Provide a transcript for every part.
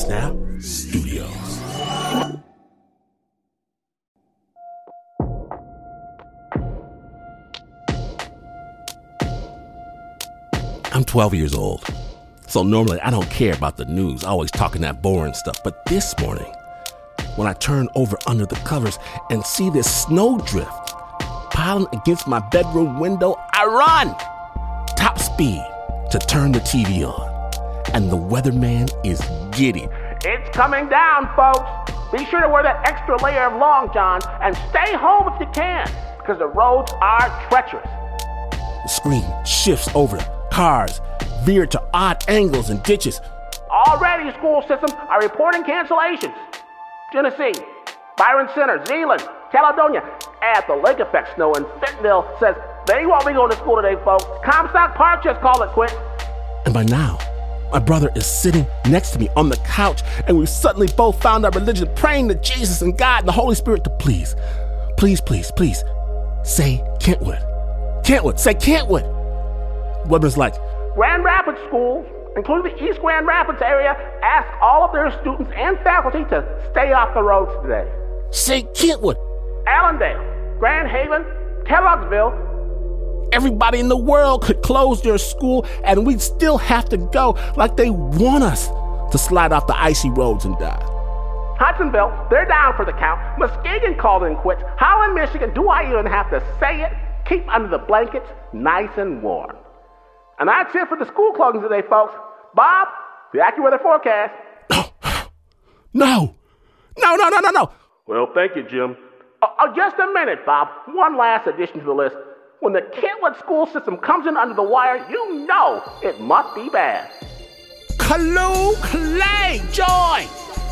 Snap Studios. I'm 12 years old, so normally I don't care about the news, always talking that boring stuff. But this morning, when I turn over under the covers and see this snowdrift piling against my bedroom window, I run top speed to turn the TV on. And the weatherman is giddy. It's coming down, folks. Be sure to wear that extra layer of long johns and stay home if you can, because the roads are treacherous. The screen shifts over cars, veer to odd angles and ditches. Already, school systems are reporting cancellations. Genesee, Byron Center, Zeeland, Caledonia, at the lake effect snow in Fentonville says they won't be going to school today, folks. Comstock Park just called it quits. And by now, my brother is sitting next to me on the couch, and we suddenly both found our religion, praying to Jesus and God and the Holy Spirit to please say Kentwood. Kentwood, say Kentwood. Weatherman's like, Grand Rapids schools, including the East Grand Rapids area, ask all of their students and faculty to stay off the roads today. Say Kentwood. Allendale, Grand Haven, Kellogg'sville. Everybody in the world could close their school, and we'd still have to go like they want us to slide off the icy roads and die. Hudsonville, they're down for the count. Muskegon called in quits. Holland, Michigan, do I even have to say it? Keep under the blankets, nice and warm. And that's it for the school closings today, folks. Bob, the AccuWeather forecast. No. Well, thank you, Jim. Just a minute, Bob. One last addition to the list. When the Kentwood school system comes in under the wire, you know it must be bad. Clue, Clay, joy.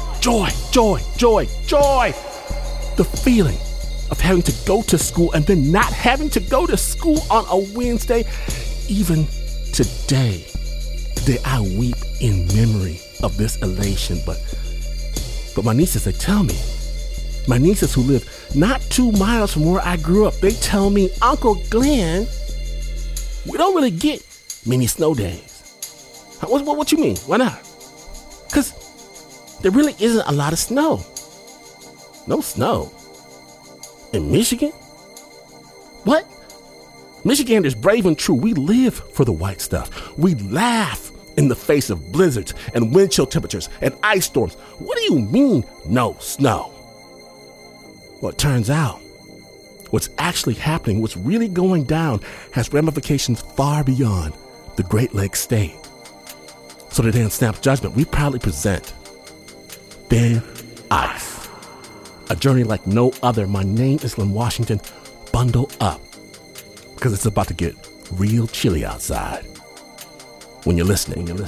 The feeling of having to go to school and then not having to go to school on a Wednesday. Even today I weep in memory of this elation. But my nieces, they tell me, my nieces who live not 2 miles from where I grew up, they tell me, Uncle Glenn, we don't really get many snow days. What you mean? Why not? Because there really isn't a lot of snow. No snow. In Michigan? What? Michiganders brave and true, we live for the white stuff. We laugh in the face of blizzards and wind chill temperatures and ice storms. What do you mean, no snow? Well, it turns out what's actually happening, what's really going down, has ramifications far beyond the Great Lakes state. So today on Snap Judgment, we proudly present Thin Ice, a journey like no other. My name is Lynn Washington. Bundle up, because it's about to get real chilly outside. When you're listening. The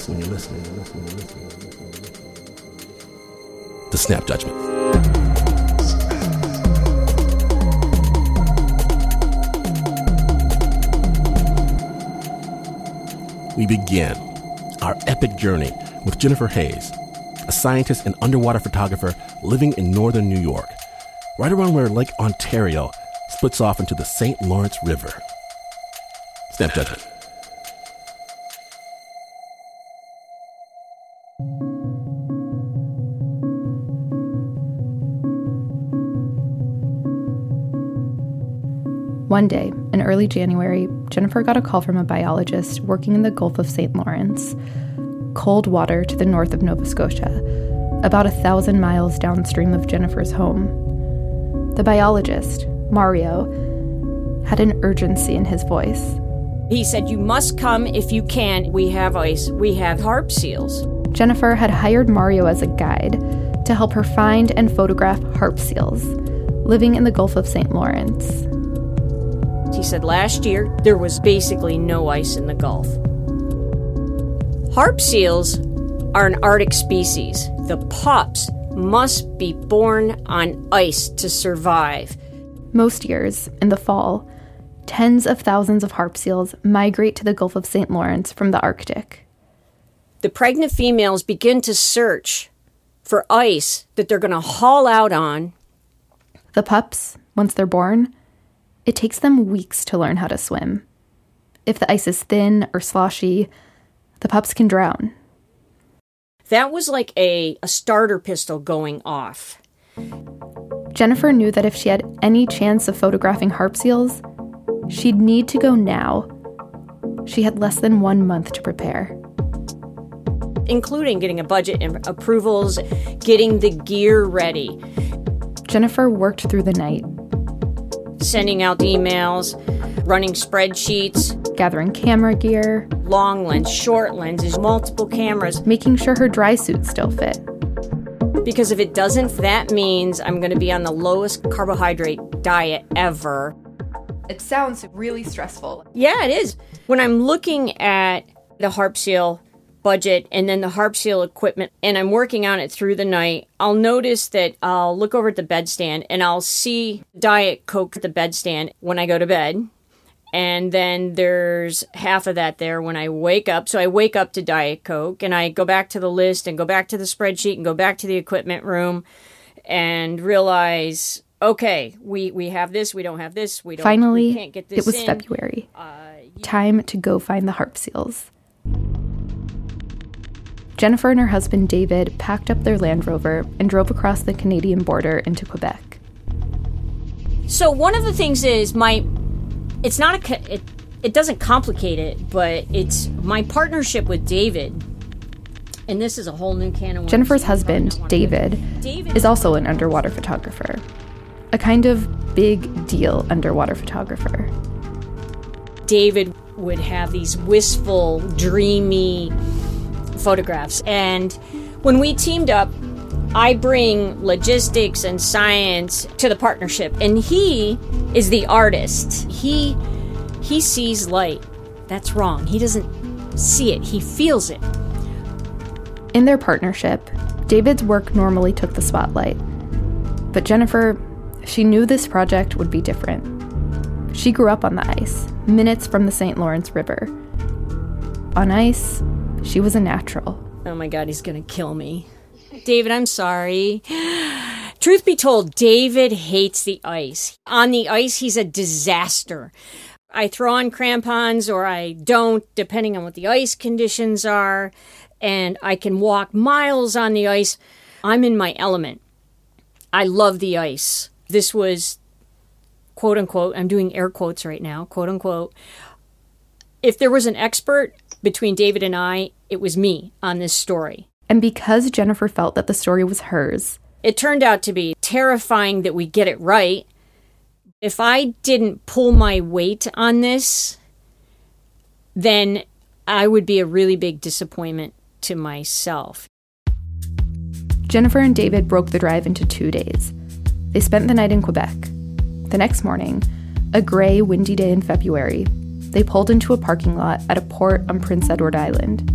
Snap Judgment. We begin our epic journey with Jennifer Hayes, a scientist and underwater photographer living in northern New York, right around where Lake Ontario splits off into the St. Lawrence River. Snap Judgment. One day, in early January, Jennifer got a call from a biologist working in the Gulf of St. Lawrence, cold water to the north of Nova Scotia, about 1,000 miles downstream of Jennifer's home. The biologist, Mario, had an urgency in his voice. He said, "You must come if you can. We have ice. We have harp seals." Jennifer had hired Mario as a guide to help her find and photograph harp seals living in the Gulf of St. Lawrence. He said last year there was basically no ice in the Gulf. Harp seals are an Arctic species. The pups must be born on ice to survive. Most years, in the fall, tens of thousands of harp seals migrate to the Gulf of St. Lawrence from the Arctic. The pregnant females begin to search for ice that they're going to haul out on. The pups, once they're born, it takes them weeks to learn how to swim. If the ice is thin or sloshy, the pups can drown. That was like a starter pistol going off. Jennifer knew that if she had any chance of photographing harp seals, she'd need to go now. She had less than 1 month to prepare. Including getting a budget and approvals, getting the gear ready. Jennifer worked through the night. Sending out emails, running spreadsheets. Gathering camera gear. Long lens, short lenses, multiple cameras. Making sure her dry suits still fit. Because if it doesn't, that means I'm going to be on the lowest carbohydrate diet ever. It sounds really stressful. Yeah, it is. When I'm looking at the harp seal budget and then the harp seal equipment and I'm working on it through the night, I'll notice that I'll look over at the bedstand and I'll see Diet Coke at the bedstand when I go to bed. And then there's half of that there when I wake up. So I wake up to Diet Coke and I go back to the list and go back to the spreadsheet and go back to the equipment room and realize, okay, we have this, we don't have this, we can't get this. It was February. Time to go find the harp seals. Jennifer and her husband David packed up their Land Rover and drove across the Canadian border into Quebec. So one of the things is it's not it doesn't complicate it, but it's my partnership with David. And this is a whole new can of worms. Jennifer's husband, David, is also an underwater photographer. A kind of big deal underwater photographer. David would have these wistful, dreamy photographs. And when we teamed up, I bring logistics and science to the partnership, and he is the artist. He sees light. That's wrong. He doesn't see it. He feels it. In their partnership, David's work normally took the spotlight. But Jennifer, she knew this project would be different. She grew up on the ice, minutes from the St. Lawrence River. On ice, she was a natural. Oh my God, he's gonna kill me. David, I'm sorry. Truth be told, David hates the ice. On the ice, he's a disaster. I throw on crampons or I don't, depending on what the ice conditions are, and I can walk miles on the ice. I'm in my element. I love the ice. This was, quote unquote, I'm doing air quotes right now, quote unquote. If there was an expert between David and I, it was me on this story. And because Jennifer felt that the story was hers, it turned out to be terrifying that we get it right. If I didn't pull my weight on this, then I would be a really big disappointment to myself. Jennifer and David broke the drive into 2 days. They spent the night in Quebec. The next morning, a gray, windy day in February, they pulled into a parking lot at a port on Prince Edward Island.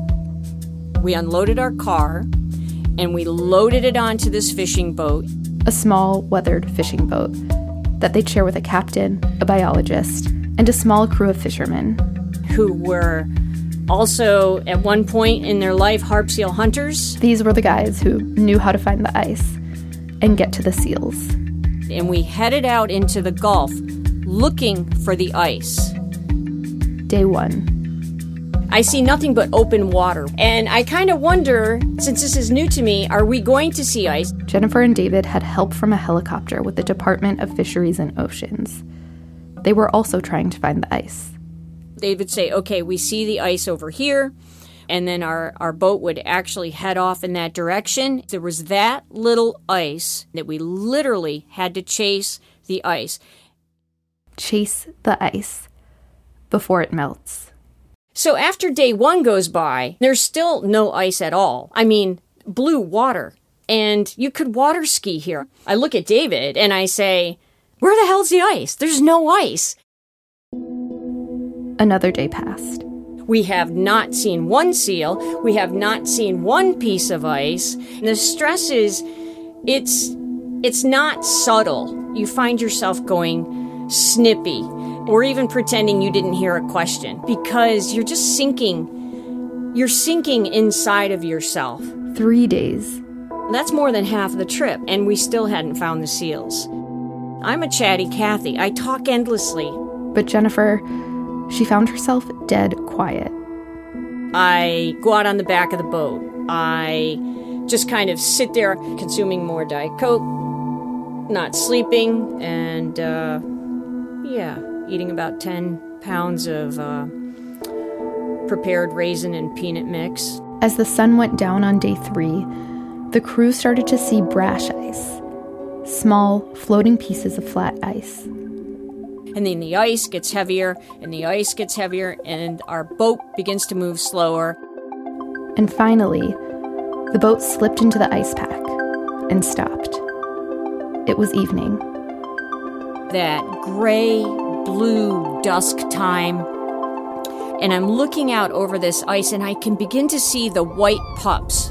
We unloaded our car, and we loaded it onto this fishing boat. A small, weathered fishing boat that they'd share with a captain, a biologist, and a small crew of fishermen. Who were also, at one point in their life, harp seal hunters. These were the guys who knew how to find the ice and get to the seals. And we headed out into the Gulf looking for the ice. Day 1. I see nothing but open water. And I kind of wonder, since this is new to me, are we going to see ice? Jennifer and David had help from a helicopter with the Department of Fisheries and Oceans. They were also trying to find the ice. They would say, okay, we see the ice over here. And then our boat would actually head off in that direction. There was that little ice that we literally had to chase the ice. Chase the ice before it melts. So after day 1 goes by, there's still no ice at all. I mean, blue water. And you could water ski here. I look at David and I say, where the hell's the ice? There's no ice. Another day passed. We have not seen one seal. We have not seen one piece of ice. And the stress is, it's not subtle. You find yourself going snippy, or even pretending you didn't hear a question, because you're just sinking. You're sinking inside of yourself. 3 days. That's more than half the trip, and we still hadn't found the seals. I'm a chatty Cathy. I talk endlessly. But Jennifer, she found herself dead quiet. I go out on the back of the boat. I just kind of sit there consuming more Diet Coke, not sleeping, and eating about 10 pounds of prepared raisin and peanut mix. As the sun went down on day 3, the crew started to see brash ice, small, floating pieces of flat ice. And then the ice gets heavier, and the ice gets heavier, and our boat begins to move slower. And finally, the boat slipped into the ice pack and stopped. It was evening. That gray-blue dusk time, and I'm looking out over this ice, and I can begin to see the white pups.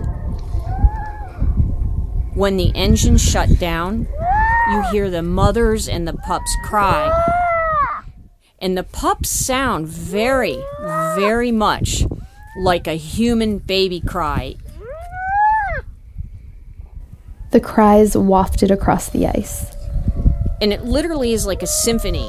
When the engine shut down, you hear the mothers and the pups cry. And the pups sound very, very much like a human baby cry. The cries wafted across the ice. And it literally is like a symphony.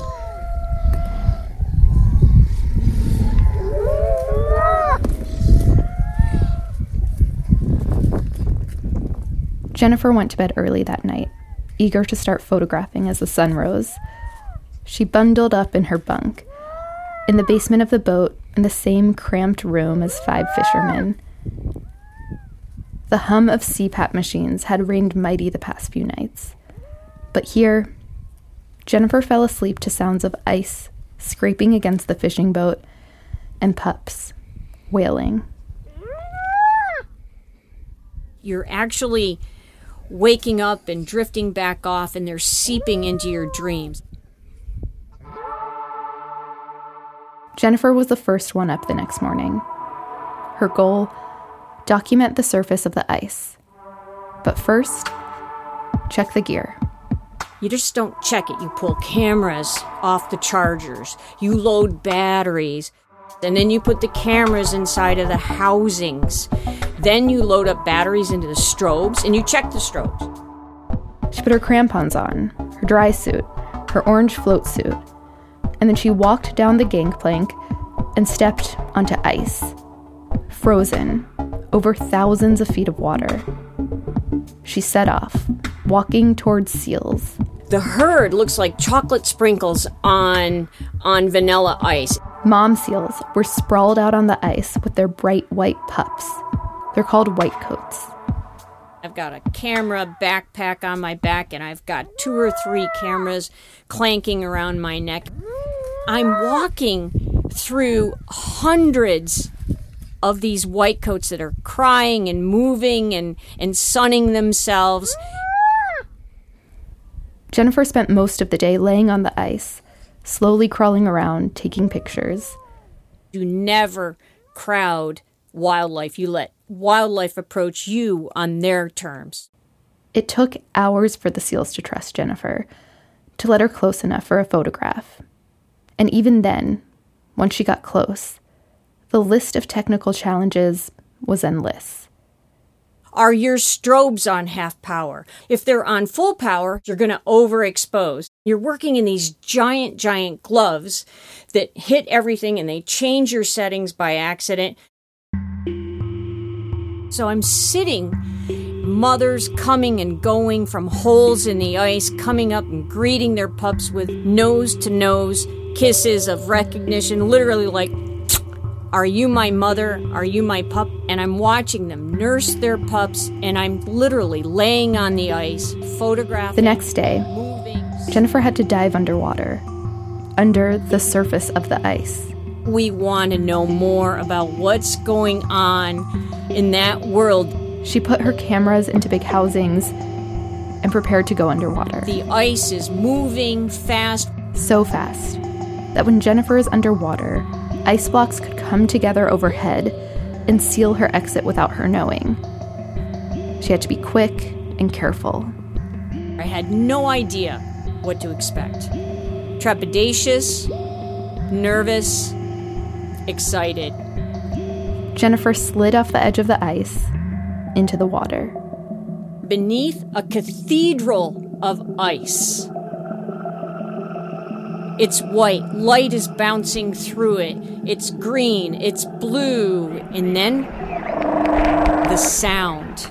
Jennifer went to bed early that night, eager to start photographing as the sun rose. She bundled up in her bunk, in the basement of the boat, in the same cramped room as 5 fishermen. The hum of CPAP machines had reigned mighty the past few nights. But here, Jennifer fell asleep to sounds of ice scraping against the fishing boat and pups wailing. You're actually waking up and drifting back off, and they're seeping into your dreams. Jennifer was the first one up the next morning. Her goal, document the surface of the ice. But first, check the gear. You just don't check it. You pull cameras off the chargers. You load batteries. And then you put the cameras inside of the housings. Then you load up batteries into the strobes, and you check the strobes. She put her crampons on, her dry suit, her orange float suit, and then she walked down the gangplank and stepped onto ice, frozen, over thousands of feet of water. She set off, walking towards seals. The herd looks like chocolate sprinkles on vanilla ice. Mom seals were sprawled out on the ice with their bright white pups. They're called whitecoats. I've got a camera backpack on my back, and I've got 2 or 3 cameras clanking around my neck. I'm walking through hundreds of these whitecoats that are crying and moving and sunning themselves. Jennifer spent most of the day laying on the ice, slowly crawling around, taking pictures. You never crowd wildlife. You let wildlife approach you on their terms. It took hours for the seals to trust Jennifer, to let her close enough for a photograph. And even then, once she got close, the list of technical challenges was endless. Are your strobes on half power? If they're on full power, you're going to overexpose. You're working in these giant, giant gloves that hit everything, and they change your settings by accident. So I'm sitting, mothers coming and going from holes in the ice, coming up and greeting their pups with nose-to-nose kisses of recognition, literally like, are you my mother? Are you my pup? And I'm watching them nurse their pups, and I'm literally laying on the ice, photographing. The next day, moving. Jennifer had to dive underwater, under the surface of the ice. We want to know more about what's going on in that world. She put her cameras into big housings and prepared to go underwater. The ice is moving fast. So fast that when Jennifer is underwater, ice blocks could come together overhead and seal her exit without her knowing. She had to be quick and careful. I had no idea what to expect. Trepidatious, nervous, excited. Jennifer slid off the edge of the ice into the water. Beneath a cathedral of ice. It's white. Light is bouncing through it. It's green. It's blue. And then the sound.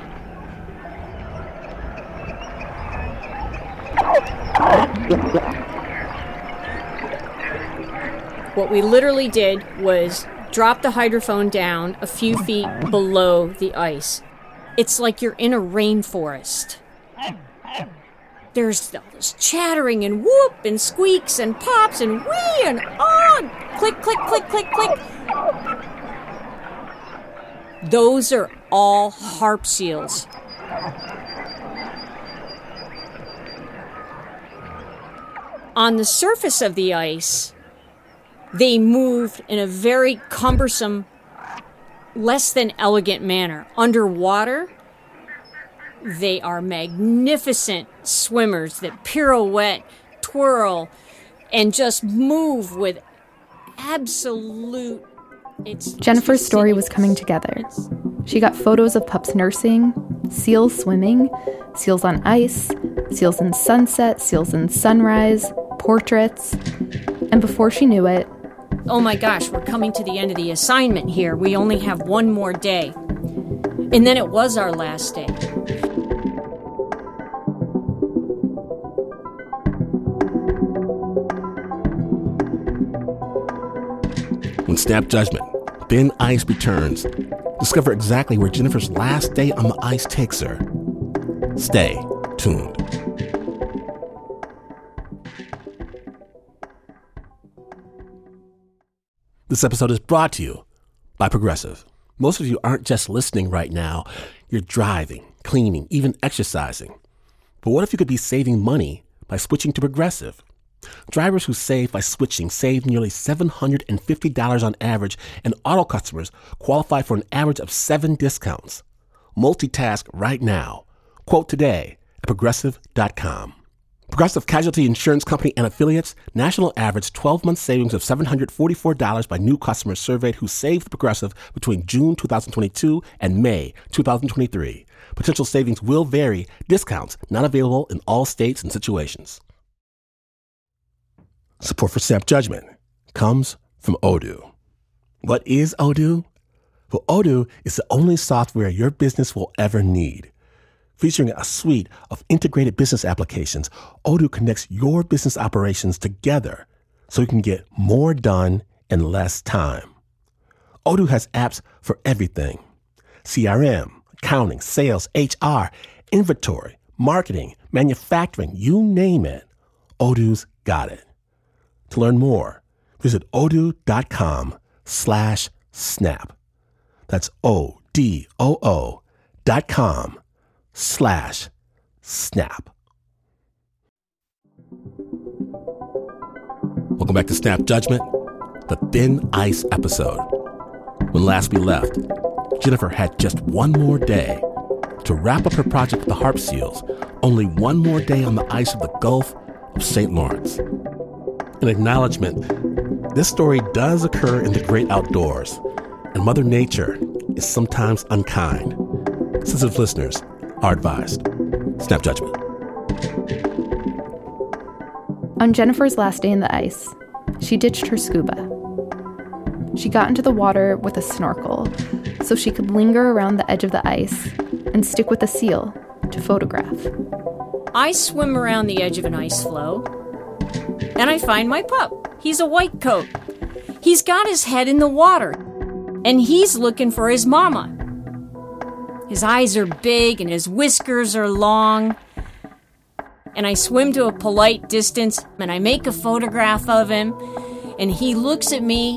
What we literally did was drop the hydrophone down a few feet below the ice. It's like you're in a rainforest. There's all this chattering and whoop and squeaks and pops and wee and on. Click, click, click, click, click. Those are all harp seals. On the surface of the ice, they moved in a very cumbersome, less than elegant manner. Underwater, they are magnificent swimmers that pirouette, twirl, and just move with absolute... Jennifer's story was coming together. She got photos of pups nursing, seals swimming, seals on ice, seals in sunset, seals in sunrise, portraits. And before she knew it... Oh my gosh, we're coming to the end of the assignment here. We only have one more day. And then it was our last day. When Snap Judgment, Thin Ice returns, discover exactly where Jennifer's last day on the ice takes her. Stay tuned. This episode is brought to you by Progressive. Most of you aren't just listening right now. You're driving, cleaning, even exercising. But what if you could be saving money by switching to Progressive? Drivers who save by switching save nearly $750 on average, and auto customers qualify for an average of 7 discounts. Multitask right now. Quote today at Progressive.com. Progressive Casualty Insurance Company and affiliates, national average 12-month savings of $744 by new customers surveyed who saved Progressive between June 2022 and May 2023. Potential savings will vary. Discounts not available in all states and situations. Support for Snap Judgment comes from Odoo. What is Odoo? Well, Odoo is the only software your business will ever need. Featuring a suite of integrated business applications, Odoo connects your business operations together so you can get more done in less time. Odoo has apps for everything: CRM, accounting, sales, HR, inventory, marketing, manufacturing, you name it. Odoo's got it. To learn more, visit odoo.com/snap. That's odoo.com/snap. Welcome back to Snap Judgment, the Thin Ice episode. When last we left, Jennifer had just one more day to wrap up her project with the harp seals, only one more day on the ice of the Gulf of St. Lawrence. In acknowledgement, this story does occur in the great outdoors, and Mother Nature is sometimes unkind. Sensitive listeners are advised. Snap Judgment. On Jennifer's last day in the ice, she ditched her scuba. She got into the water with a snorkel so she could linger around the edge of the ice and stick with a seal to photograph. I swim around the edge of an ice floe, and I find my pup. He's a white coat. He's got his head in the water, and he's looking for his mama. His eyes are big, and his whiskers are long. And I swim to a polite distance, and I make a photograph of him, and he looks at me.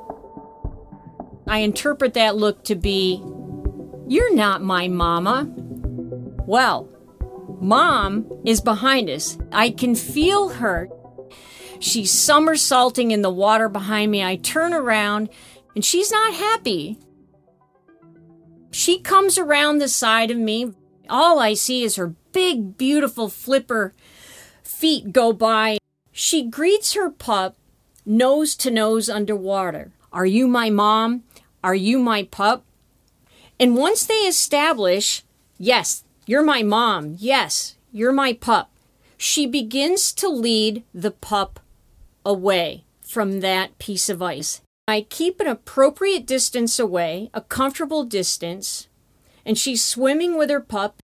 I interpret that look to be, "You're not my mama." Well, Mom is behind us. I can feel her. She's somersaulting in the water behind me. I turn around, and she's not happy. She comes around the side of me. All I see is her big, beautiful flipper feet go by. She greets her pup nose to nose underwater. "Are you my mom? Are you my pup?" And once they establish, "Yes, you're my mom. Yes, you're my pup," she begins to lead the pup away from that piece of ice. I keep an appropriate distance away, a comfortable distance, and she's swimming with her pup.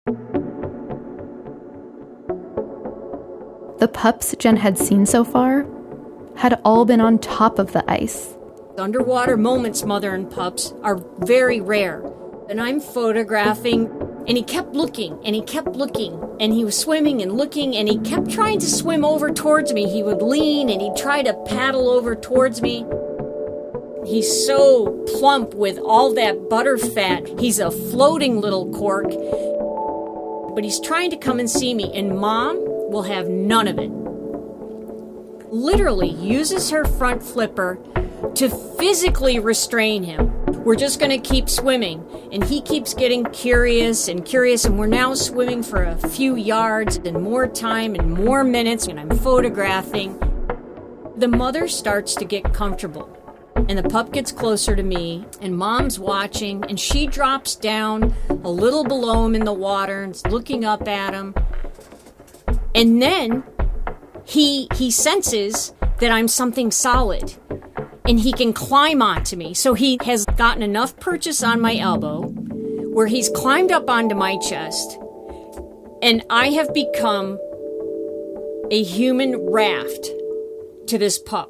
The pups Jen had seen so far had all been on top of the ice. Underwater moments, mother and pups, are very rare. And I'm photographing, and he kept looking, and he kept looking, and he was swimming and looking, and he kept trying to swim over towards me. He would lean, and he'd try to paddle over towards me. He's so plump with all that butter fat. He's a floating little cork. But he's trying to come and see me, and Mom will have none of it. Literally uses her front flipper to physically restrain him. We're just going to keep swimming. And he keeps getting curious, and we're now swimming for a few yards and more time and more minutes, and I'm photographing. The mother starts to get comfortable, and the pup gets closer to me, and Mom's watching, and she drops down a little below him in the water and is looking up at him. And then he senses that I'm something solid, and he can climb onto me. So he has gotten enough purchase on my elbow where he's climbed up onto my chest, and I have become a human raft to this pup.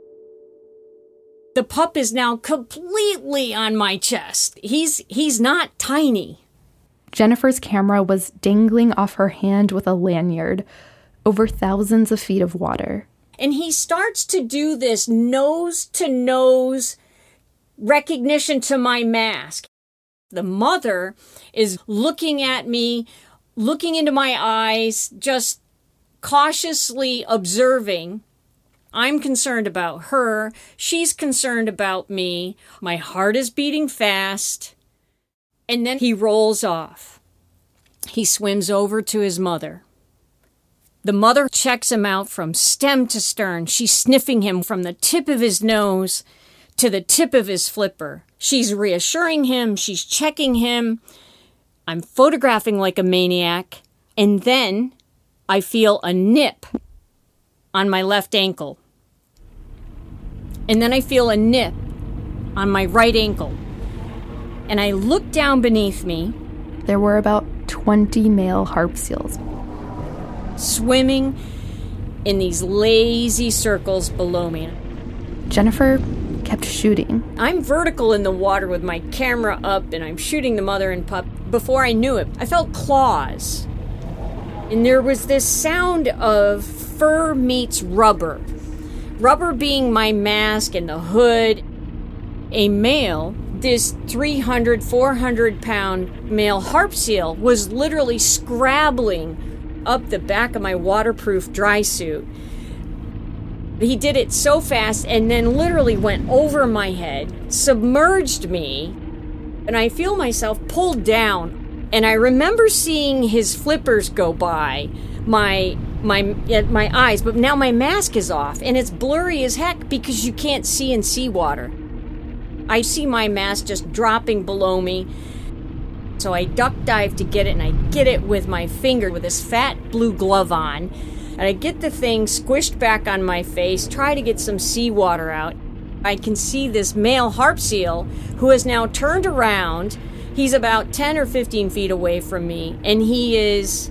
The pup is now completely on my chest. He's not tiny. Jennifer's camera was dangling off her hand with a lanyard over thousands of feet of water. And he starts to do this nose-to-nose recognition to my mask. The mother is looking at me, looking into my eyes, just cautiously observing. I'm concerned about her. She's concerned about me. My heart is beating fast. And then he rolls off. He swims over to his mother. The mother checks him out from stem to stern. She's sniffing him from the tip of his nose to the tip of his flipper. She's reassuring him. She's checking him. I'm photographing like a maniac. And then I feel a nip on my left ankle. And then I feel a nip on my right ankle. And I look down beneath me. There were about 20 male harp seals swimming in these lazy circles below me. Jennifer kept shooting. I'm vertical in the water with my camera up, and I'm shooting the mother and pup. Before I knew it, I felt claws. And there was this sound of fur meets rubber. Rubber being my mask and the hood. A male, this 300, 400-pound male harp seal, was literally scrabbling up the back of my waterproof dry suit. He did it so fast and then literally went over my head, submerged me, and I feel myself pulled down. And I remember seeing his flippers go by my eyes, but now my mask is off and it's blurry as heck because you can't see in seawater. I see my mask just dropping below me. So I duck dive to get it, and I get it with my finger with this fat blue glove on. And I get the thing squished back on my face, try to get some seawater out. I can see this male harp seal who has now turned around. He's about 10 or 15 feet away from me, and he's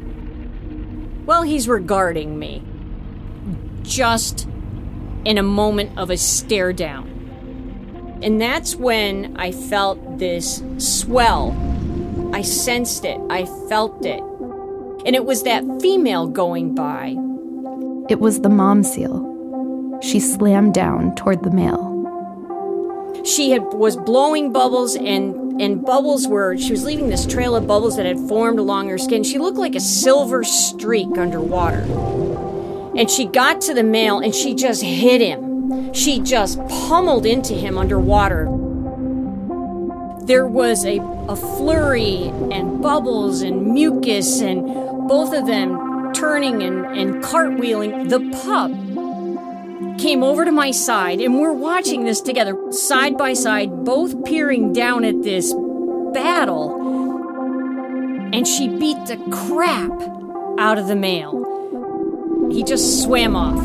regarding me. Just in a moment of a stare down. And that's when I felt this swell. I sensed it. I felt it. And it was that female going by. It was the mom seal. She slammed down toward the male. She was blowing bubbles, and bubbles she was leaving this trail of bubbles that had formed along her skin. She looked like a silver streak underwater. And she got to the male, and she just hit him. She just pummeled into him underwater. There was a flurry and bubbles and mucus and both of them turning and cartwheeling. The pup came over to my side, and we're watching this together, side by side, both peering down at this battle. And she beat the crap out of the male. He just swam off.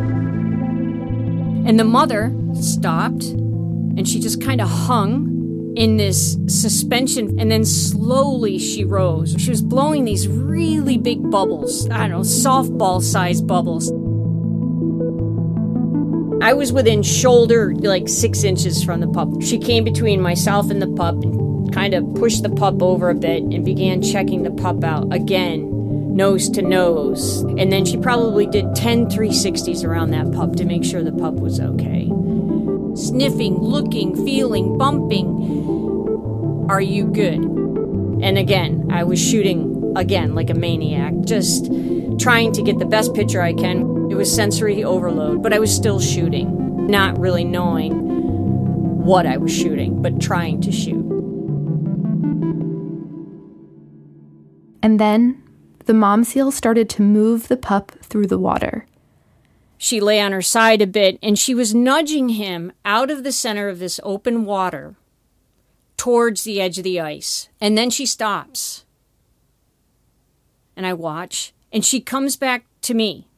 And the mother stopped, and she just kind of hung in this suspension, and then slowly she rose. She was blowing these really big bubbles, I don't know, softball-sized bubbles. I was within shoulder, like 6 inches from the pup. She came between myself and the pup and kind of pushed the pup over a bit and began checking the pup out again, nose to nose. And then she probably did 10 360s around that pup to make sure the pup was okay. Sniffing, looking, feeling, bumping. Are you good? And again, I was shooting again like a maniac, just trying to get the best picture I can. It was sensory overload, but I was still shooting, not really knowing what I was shooting, but trying to shoot. And then the mom seal started to move the pup through the water. She lay on her side a bit, and she was nudging him out of the center of this open water towards the edge of the ice. And then she stops. And I watch, and she comes back to me.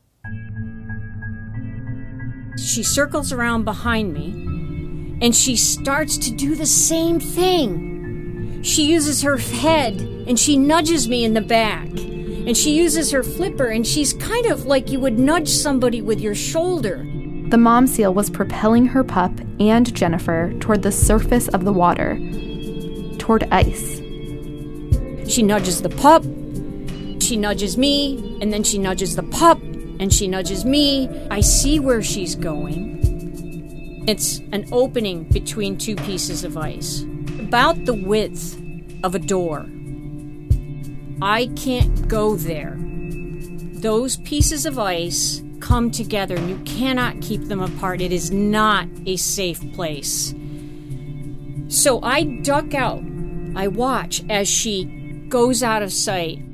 She circles around behind me, and she starts to do the same thing. She uses her head, and she nudges me in the back. And she uses her flipper, and she's kind of like you would nudge somebody with your shoulder. The mom seal was propelling her pup and Jennifer toward the surface of the water, toward ice. She nudges the pup, she nudges me, and then she nudges the pup, and she nudges me. I see where she's going. It's an opening between two pieces of ice, about the width of a door. I can't go there. Those pieces of ice come together, and you cannot keep them apart. It is not a safe place. So I duck out. I watch as she goes out of sight.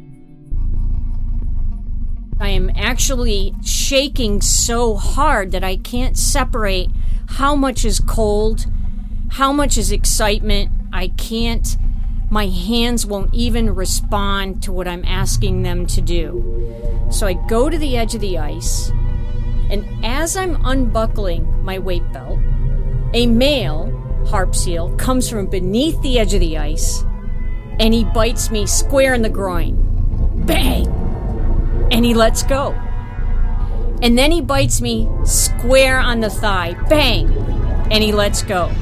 I am actually shaking so hard that I can't separate how much is cold, how much is excitement. I can't. My hands won't even respond to what I'm asking them to do. So I go to the edge of the ice, and as I'm unbuckling my weight belt, a male harp seal comes from beneath the edge of the ice, and he bites me square in the groin. Bang! And he lets go. And then he bites me square on the thigh. Bang! And he lets go.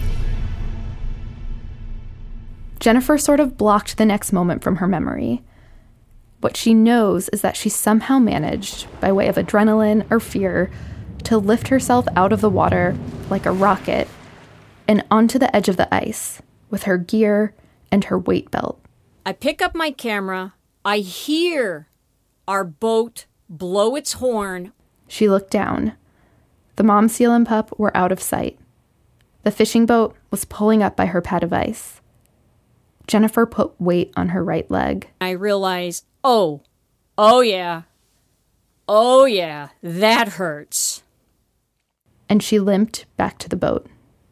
Jennifer sort of blocked the next moment from her memory. What she knows is that she somehow managed, by way of adrenaline or fear, to lift herself out of the water like a rocket and onto the edge of the ice with her gear and her weight belt. I pick up my camera. I hear our boat blow its horn. She looked down. The mom seal and pup were out of sight. The fishing boat was pulling up by her pad of ice. Jennifer put weight on her right leg. I realize, oh yeah, that hurts. And she limped back to the boat.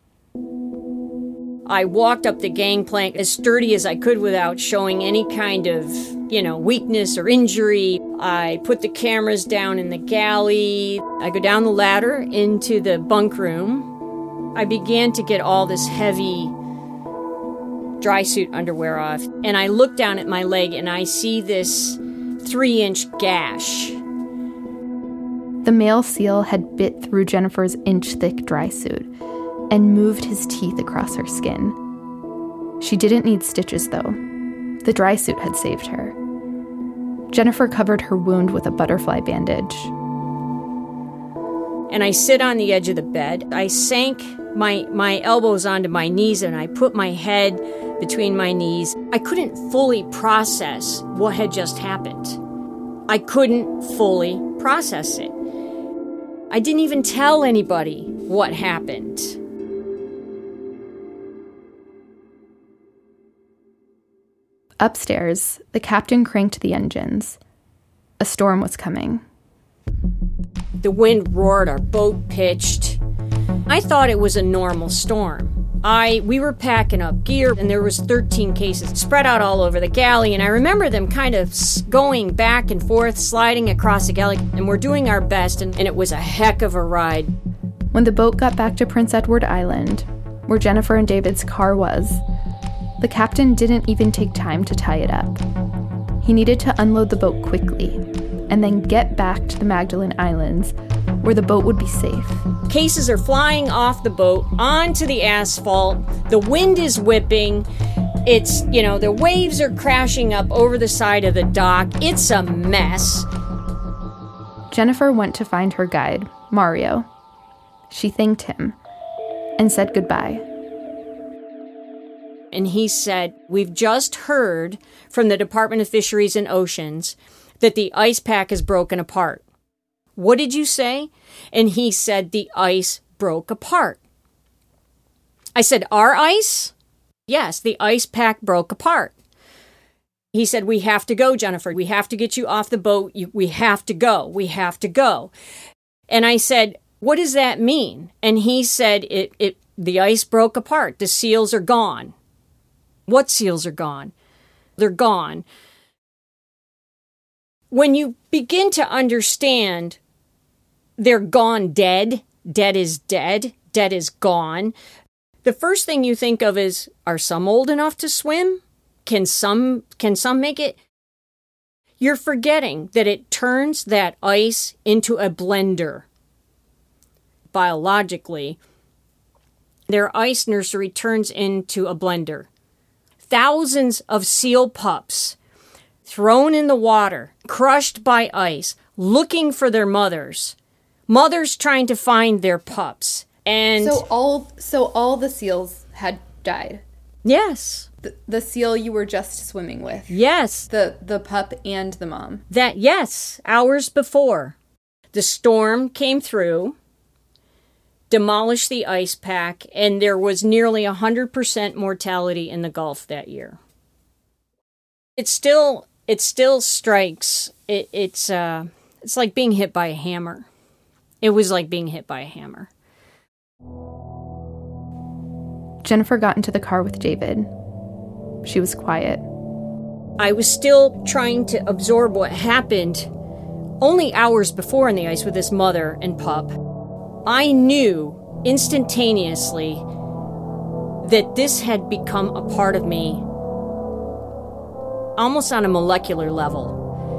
I walked up the gangplank as sturdy as I could without showing any kind of, weakness or injury. I put the cameras down in the galley. I go down the ladder into the bunk room. I began to get all this heavy dry suit underwear off, and I look down at my leg and I see this 3-inch gash. The male seal had bit through Jennifer's inch-thick dry suit and moved his teeth across her skin. She didn't need stitches, though. The dry suit had saved her. Jennifer covered her wound with a butterfly bandage. And I sit on the edge of the bed. I sank my elbows onto my knees, and I put my head between my knees. I couldn't fully process what had just happened. I couldn't fully process it. I didn't even tell anybody what happened. Upstairs, the captain cranked the engines. A storm was coming. The wind roared, our boat pitched. I thought it was a normal storm. We were packing up gear, and there was 13 cases spread out all over the galley, and I remember them kind of going back and forth, sliding across the galley, and we're doing our best, and it was a heck of a ride. When the boat got back to Prince Edward Island, where Jennifer and David's car was, the captain didn't even take time to tie it up. He needed to unload the boat quickly and then get back to the Magdalene Islands, where the boat would be safe. Cases are flying off the boat onto the asphalt. The wind is whipping. It's, the waves are crashing up over the side of the dock. It's a mess. Jennifer went to find her guide, Mario. She thanked him and said goodbye. And he said, "We've just heard from the Department of Fisheries and Oceans that the ice pack is broken apart." "What did you say?" And he said, "The ice broke apart." I said, "Our ice?" "Yes, the ice pack broke apart." He said, "We have to go, Jennifer. We have to get you off the boat. We have to go. We have to go." And I said, "What does that mean?" And he said, the ice broke apart. The seals are gone." "What seals are gone?" "They're gone." When you begin to understand they're gone dead, dead is dead, dead is gone, the first thing you think of is, are some old enough to swim? Can some make it? You're forgetting that it turns that ice into a blender. Biologically, their ice nursery turns into a blender. Thousands of seal pups thrown in the water, crushed by ice, looking for their mothers. Mothers trying to find their pups. And So all the seals had died. Yes. The seal you were just swimming with. Yes. The pup and the mom. Yes, hours before. The storm came through, demolished the ice pack, and there was nearly 100% mortality in the Gulf that year. It still strikes. It's like being hit by a hammer. It was like being hit by a hammer. Jennifer got into the car with David. She was quiet. I was still trying to absorb what happened only hours before in the ice with this mother and pup. I knew instantaneously that this had become a part of me almost on a molecular level.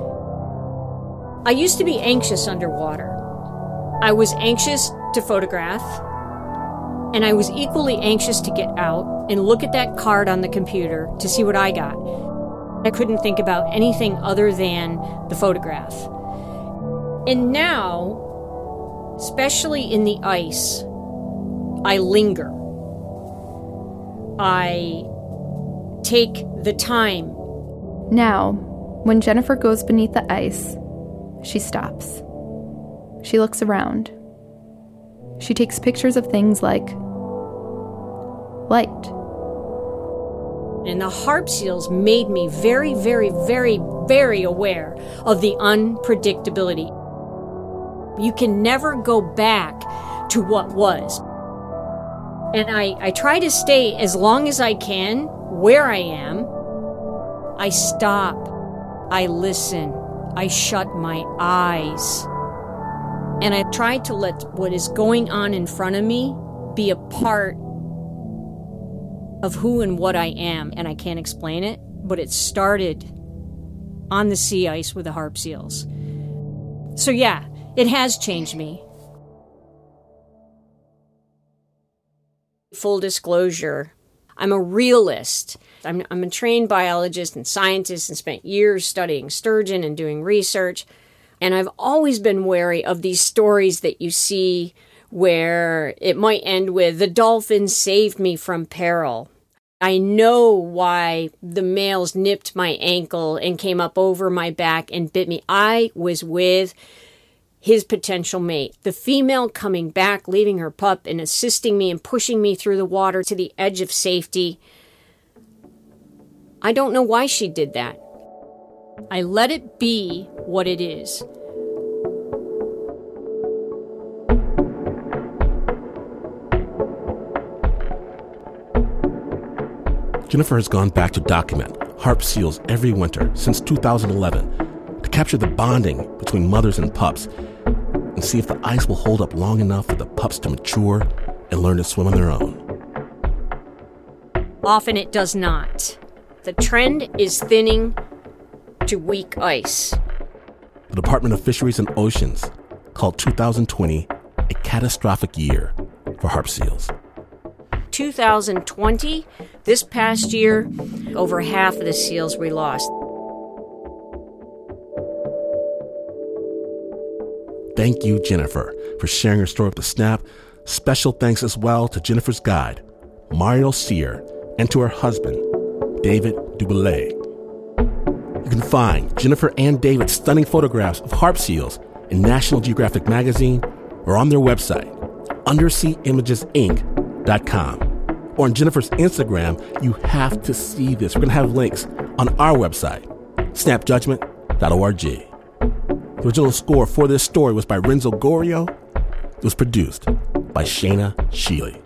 I used to be anxious underwater. I was anxious to photograph, and I was equally anxious to get out and look at that card on the computer to see what I got. I couldn't think about anything other than the photograph. And now, especially in the ice, I linger. I take the time. Now, when Jennifer goes beneath the ice, she stops. She looks around. She takes pictures of things like light. And the harp seals made me very, very, very, very aware of the unpredictability. You can never go back to what was. And I try to stay as long as I can where I am. I stop. I listen. I shut my eyes. And I try to let what is going on in front of me be a part of who and what I am. And I can't explain it, but it started on the sea ice with the harp seals. So yeah, it has changed me. Full disclosure, I'm a realist. I'm a trained biologist and scientist and spent years studying sturgeon and doing research. And I've always been wary of these stories that you see where it might end with, the dolphin saved me from peril. I know why the males nipped my ankle and came up over my back and bit me. I was with his potential mate. The female coming back, leaving her pup and assisting me and pushing me through the water to the edge of safety. I don't know why she did that. I let it be what it is. Jennifer has gone back to document harp seals every winter since 2011 to capture the bonding between mothers and pups and see if the ice will hold up long enough for the pups to mature and learn to swim on their own. Often it does not. The trend is thinning to weak ice. The Department of Fisheries and Oceans called 2020 a catastrophic year for harp seals. 2020, this past year, over half of the seals we lost. Thank you, Jennifer, for sharing your story with the Snap. Special thanks as well to Jennifer's guide, Mario Sear, and to her husband, David Dubélé. You can find Jennifer and David's stunning photographs of harp seals in National Geographic magazine or on their website, underseaimagesinc.com. Or on Jennifer's Instagram. You have to see this. We're going to have links on our website, snapjudgment.org. The original score for this story was by Renzo Gorio. It was produced by Shayna Shealy.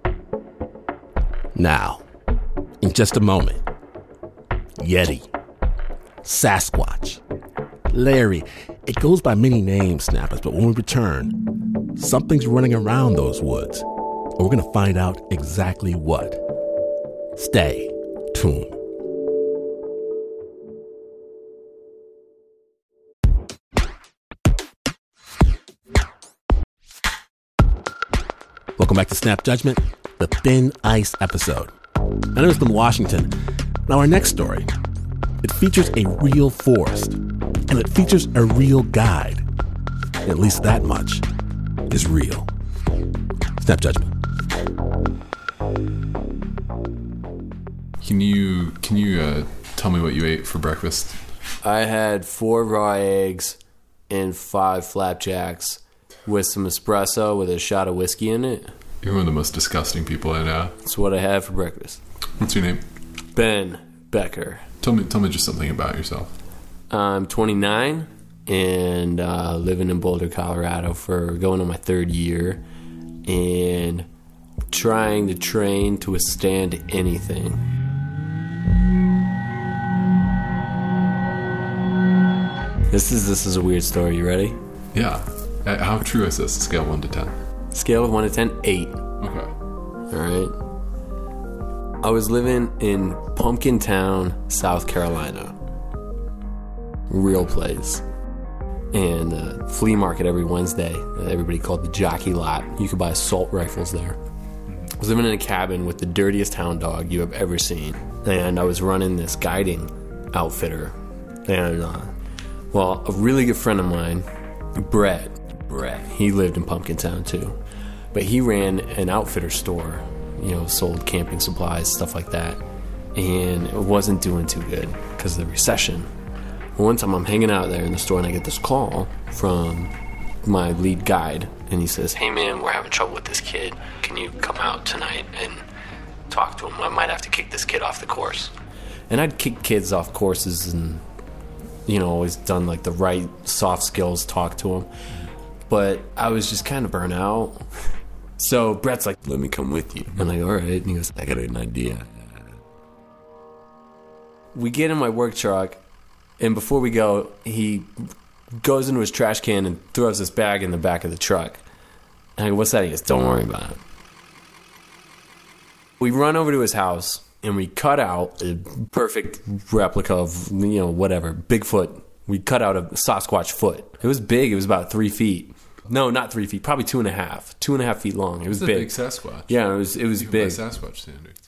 Now, in just a moment, Yeti, Sasquatch, Larry. It goes by many names, Snappers, but when we return, something's running around those woods, and we're going to find out exactly what. Stay tuned. Welcome back to Snap Judgment, the Thin Ice episode. My name is Ben Washington. Now our next story, it features a real forest, and it features a real guide. At least that much is real. Snap Judgment. Can you tell me what you ate for breakfast? I had 4 raw eggs and 5 flapjacks with some espresso with a shot of whiskey in it. You're one of the most disgusting people I know. That's what I had for breakfast. What's your name? Ben Becker. Tell me just something about yourself. I'm 29 and living in Boulder, Colorado for going on my 3rd year and trying to train to withstand anything. This is a weird story. You ready? Yeah. How true is this? Scale 1 to 10. Scale of 1 to 10, 8. Okay. All right. I was living in Pumpkin Town, South Carolina. Real place. And flea market every Wednesday. Everybody called the Jockey Lot. You could buy assault rifles there. I was living in a cabin with the dirtiest hound dog you have ever seen. And I was running this guiding outfitter. And, a really good friend of mine, Brett, he lived in Pumpkin Town too. But he ran an outfitter store, sold camping supplies, stuff like that. And it wasn't doing too good because of the recession. One time I'm hanging out there in the store and I get this call from my lead guide. And he says, "Hey man, we're having trouble with this kid. Can you come out tonight and talk to him? I might have to kick this kid off the course." And I'd kick kids off courses and, always done like the right soft skills talk to them. But I was just kind of burnt out. So Brett's like, "Let me come with you." I'm like, "All right." And he goes, "I got an idea." We get in my work truck, and before we go, he goes into his trash can and throws this bag in the back of the truck. And I go, "What's that?" He goes, "Don't worry about it." We run over to his house, and we cut out a perfect replica of, whatever, Bigfoot. We cut out a Sasquatch foot. It was big. It was about 3 feet. No, not 3 feet. Probably 2.5. 2.5 feet long. It was big. It's a big Sasquatch. Yeah, it was big. By Sasquatch standards.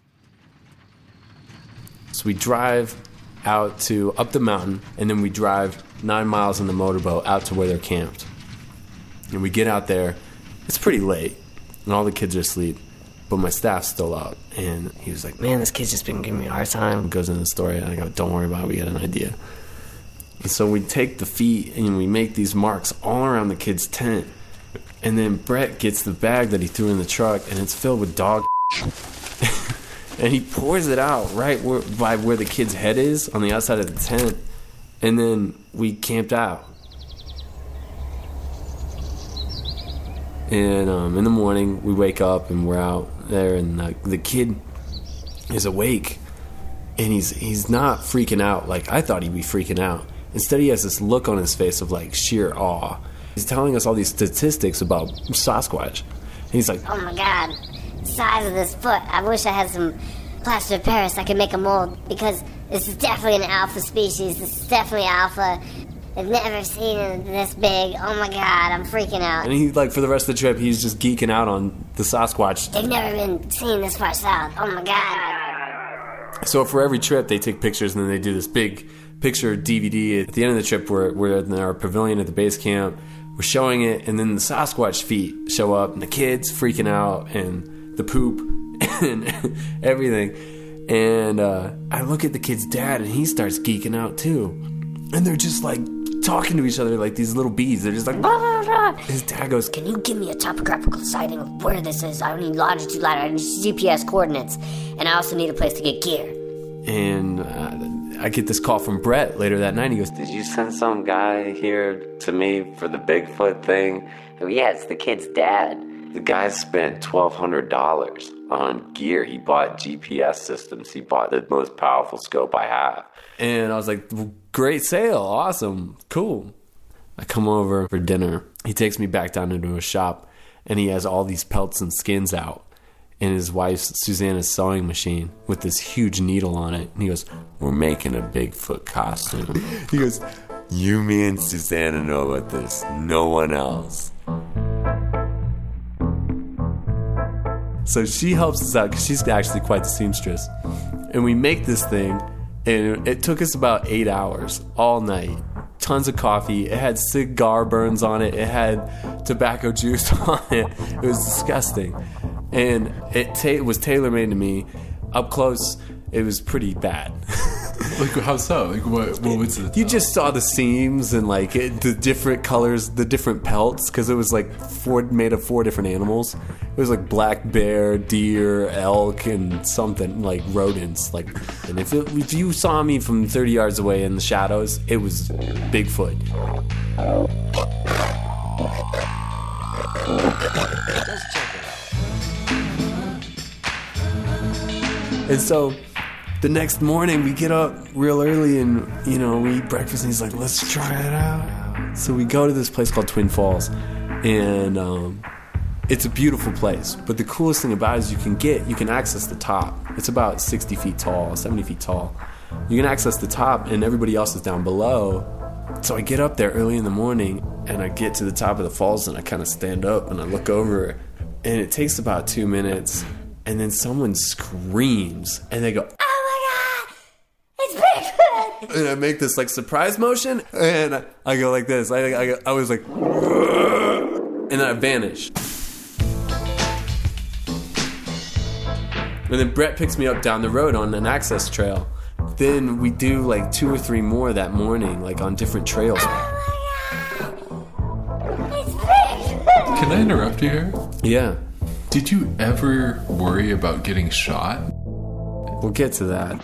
So we drive out to up the mountain, and then we drive 9 miles in the motorboat out to where they're camped. And we get out there. It's pretty late, and all the kids are asleep, but my staff's still out. And he was like, "Man, this kid's just been giving me a hard time." Goes into the story, and I go, "Don't worry about it. We got an idea." And so we take the feet and we make these marks all around the kid's tent. And then Brett gets the bag that he threw in the truck, and it's filled with dog and he pours it out right by where the kid's head is on the outside of the tent. And then we camped out. And in the morning, we wake up and we're out there, and the kid is awake. And he's not freaking out like I thought he'd be freaking out. Instead, he has this look on his face of like sheer awe. He's telling us all these statistics about Sasquatch. And he's like, "Oh my God, the size of this foot. I wish I had some plaster of Paris, I can make a mold, because this is definitely an alpha species. This is definitely alpha. I've never seen it this big. Oh my god, I'm freaking out. And he, like, for the rest of the trip, he's just geeking out on the Sasquatch. They've never been seen this far south. Oh my god. So for every trip, they take pictures, and then they do this big picture DVD. At the end of the trip, we're in our pavilion at the base camp. We're showing it, and then the Sasquatch feet show up, and the kids freaking out, and the poop, and everything. And I look at the kid's dad, and he starts geeking out too. And they're just like talking to each other like these little bees. They're just like, blah, blah, blah. His dad goes, "Can you give me a topographical sighting of where this is? I need longitude, latitude, I need GPS coordinates, and I also need a place to get gear." And I get this call from Brett later that night. He goes, "Did you send some guy here to me for the Bigfoot thing?" Oh, yeah, it's the kid's dad. The guy spent $1,200 on gear. He bought GPS systems. He bought the most powerful scope I have. And I was like, well, great sale. Awesome. Cool. I come over for dinner. He takes me back down into a shop, and he has all these pelts and skins out. And his wife's Susanna's sewing machine with this huge needle on it. And he goes, "We're making a Bigfoot costume." He goes, "You, me, and Susanna know about this. No one else." So she helps us out because she's actually quite the seamstress. And we make this thing, and it took us about 8 hours, all night. Tons of coffee. It had cigar burns on it. It had tobacco juice on it. It was disgusting. And it was tailor-made to me. Up close, it was pretty bad. Like, how so? Like, what was it? You just saw the seams and, like, the different colors, the different pelts, because it was, like, made of 4 different animals. It was, like, black bear, deer, elk, and something, like, rodents. Like, and if you saw me from 30 yards away in the shadows, it was Bigfoot. And so the next morning we get up real early and, we eat breakfast, and he's like, "Let's try it out." So we go to this place called Twin Falls, and it's a beautiful place. But the coolest thing about it is you can access the top. It's about 60 feet tall, 70 feet tall. You can access the top, and everybody else is down below. So I get up there early in the morning, and I get to the top of the falls, and I kind of stand up, and I look over, and it takes about 2 minutes. And then someone screams, and they go, "Oh my god, it's Bigfoot!" And I make this, like, surprise motion, and I go like this. I was like, and then I vanish. And then Brett picks me up down the road on an access trail. Then we do, like, 2 or 3 more that morning, like, on different trails. Oh my god, it's Bigfoot! Can I interrupt you here? Yeah. Did you ever worry about getting shot? We'll get to that.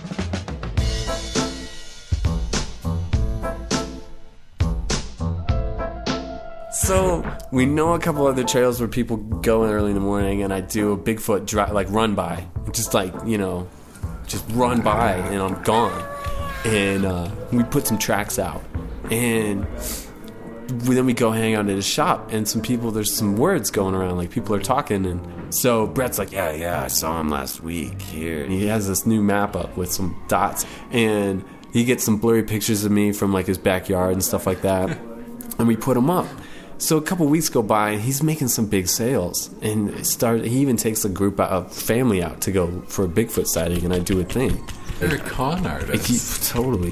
So we know a couple other trails where people go in early in the morning, and I do a Bigfoot run by, just like, just run by, and I'm gone. And we put some tracks out, and then we go hang out at his shop, and there's some words going around, like people are talking, and so Brett's like, yeah, I saw him last week here. And he has this new map up with some dots, and he gets some blurry pictures of me from, like, his backyard and stuff like that, and we put them up. So a couple weeks go by, and he's making some big sales, and he even takes a group of family out to go for a Bigfoot sighting, and I do a thing. You're a con artist. Totally.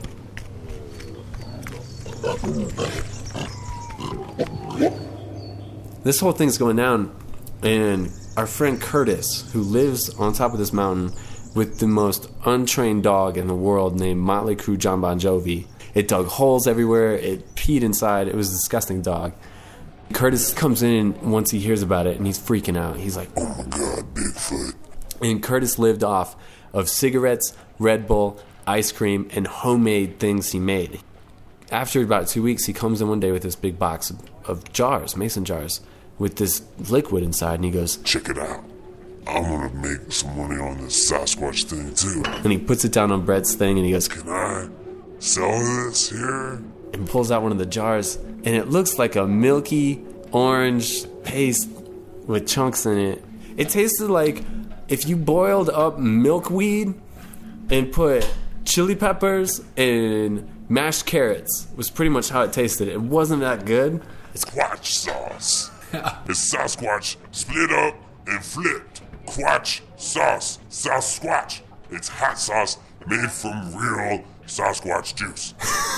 This whole thing's going down, and our friend Curtis, who lives on top of this mountain with the most untrained dog in the world named Motley Crue John Bon Jovi. It dug holes everywhere. It peed inside. It was a disgusting dog. Curtis comes in once he hears about it, and he's freaking out. He's like, "Oh my God, Bigfoot." And Curtis lived off of cigarettes, Red Bull, ice cream, and homemade things he made. After about 2 weeks, he comes in one day with this big box of jars, mason jars, with this liquid inside, and he goes, "Check it out. I'm gonna make some money on this Sasquatch thing too." And he puts it down on Brett's thing, and he goes, "Can I sell this here?" And pulls out one of the jars, and it looks like a milky orange paste with chunks in it. It tasted like if you boiled up milkweed and put chili peppers and mashed carrots, was pretty much how it tasted. It wasn't that good. Squatch sauce. It's Sasquatch split up and flipped. Quatch sauce. Sasquatch. It's hot sauce made from real Sasquatch juice.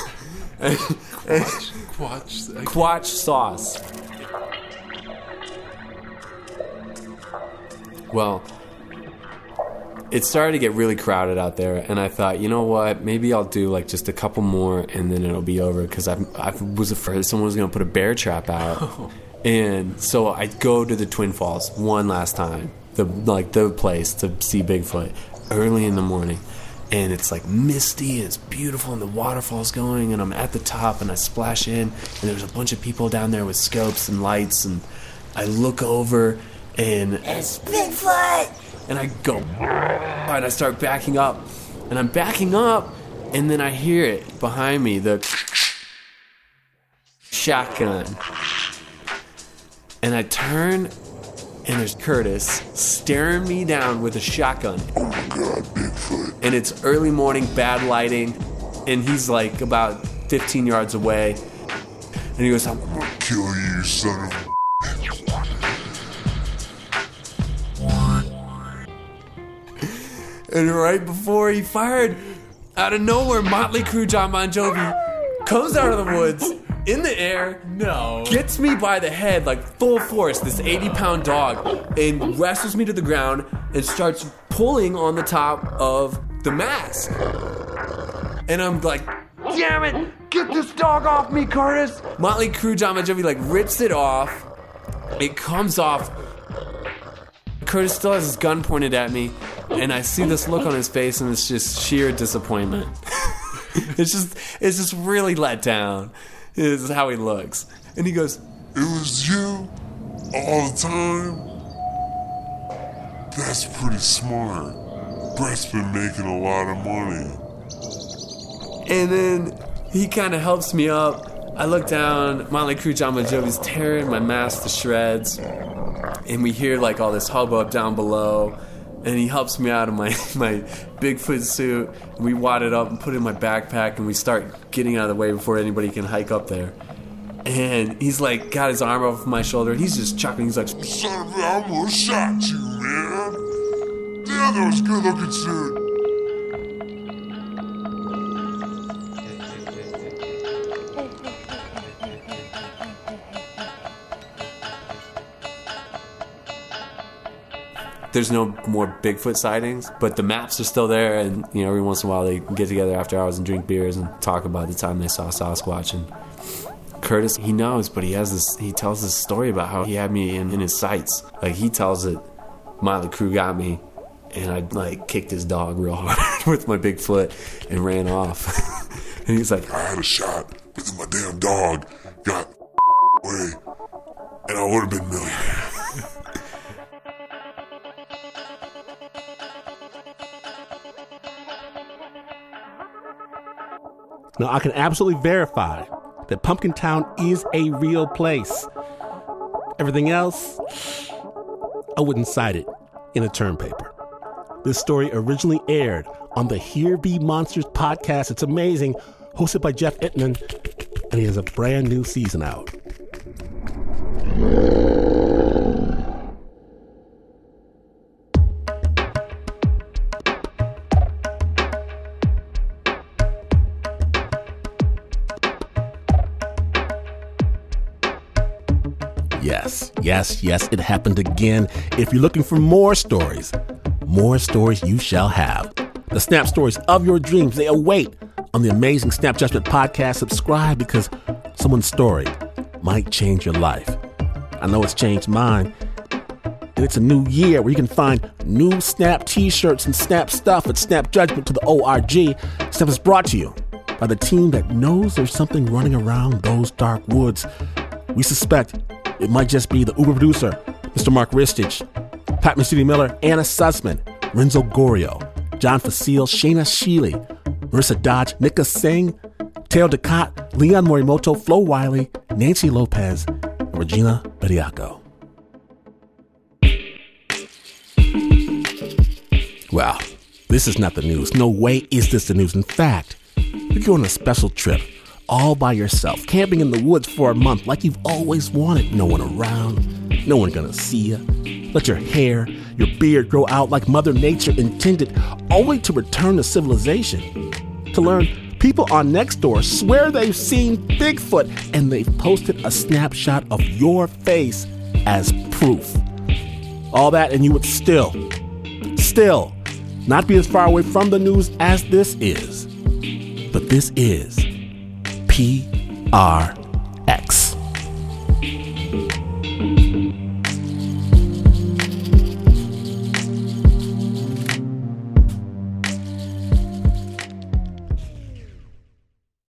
Quatch sauce. Well, it started to get really crowded out there, and I thought, you know what, maybe I'll do like just a couple more and then it'll be over, because I was afraid someone was going to put a bear trap out. And so I go to the Twin Falls one last time, the place to see Bigfoot, early in the morning. And it's like misty, and it's beautiful, and the waterfall's going, and I'm at the top, and I splash in, and there's a bunch of people down there with scopes and lights, and I look over, and it's Bigfoot! And I go, and I start backing up, and I'm backing up, and then I hear it behind me, the shotgun. And I turn, and there's Curtis staring me down with a shotgun. Oh my God, Bigfoot. And it's early morning, bad lighting, and he's like about 15 yards away. And he goes, I'm gonna kill you, son of a... And right before he fired, out of nowhere, Motley Crue John Bon Jovi comes out of the woods in the air, gets me by the head like full force, this 80-pound dog, and wrestles me to the ground and starts pulling on the top of the mask. And I'm like, damn it, get this dog off me, Curtis. Motley Crue John Bon Jovi like rips it off. It comes off. Curtis still has his gun pointed at me, and I see this look on his face, and it's just sheer disappointment. It's just really let down. This is how he looks. And he goes, it was you all the time? That's pretty smart. Brett's been making a lot of money. And then he kind of helps me up. I look down, Motley Crue John Bon Jovi's tearing my mask to shreds. And we hear like all this hubbub down below. And he helps me out of my Bigfoot suit. And we wad it up and put it in my backpack, and we start getting out of the way before anybody can hike up there. And he's like, got his arm over my shoulder, and he's just chuckling. He's like, son of a, I almost shot you, man. Damn, that was a good looking suit. there's no more Bigfoot sightings, but the maps are still there, and you know, every once in a while they get together after hours and drink beers and talk about the time they saw Sasquatch. And Curtis, he knows, but he tells this story about how he had me in his sights. Like, he tells it, Motley Crue got me, and I like kicked his dog real hard with my big foot and ran off. And he's like, I had a shot, but then my damn dog got away, and I would have been millionaire. Now, I can absolutely verify that Pumpkin Town is a real place. Everything else, I wouldn't cite it in a term paper. This story originally aired on the Here Be Monsters podcast. It's amazing, hosted by Jeff Ittman, and he has a brand new season out. Yes, it happened again. If you're looking for more stories you shall have. The Snap Stories of your dreams, they await on the amazing Snap Judgment podcast. Subscribe, because someone's story might change your life. I know it's changed mine. And it's a new year where you can find new Snap t-shirts and Snap stuff at Snap Judgment to the ORG. Snap is brought to you by the team that knows there's something running around those dark woods. We suspect it might just be the Uber producer, Mr. Mark Ristich, Pat Mesiti-Miller, Anna Sussman, Renzo Gorio, John Facile, Shayna Sheely, Marissa Dodge, Nika Singh, Teo Ducat, Leon Morimoto, Flo Wiley, Nancy Lopez, and Regina Bediaco. Well, this is not the news. No way is this the news. In fact, you're going on a special trip all by yourself, camping in the woods for a month like you've always wanted. No one around, no one gonna see you. Let your hair, your beard grow out like Mother Nature intended, only to return to civilization. To learn people on Nextdoor swear they've seen Bigfoot and they've posted a snapshot of your face as proof. All that and you would still not be as far away from the news as this is. But this is PRX.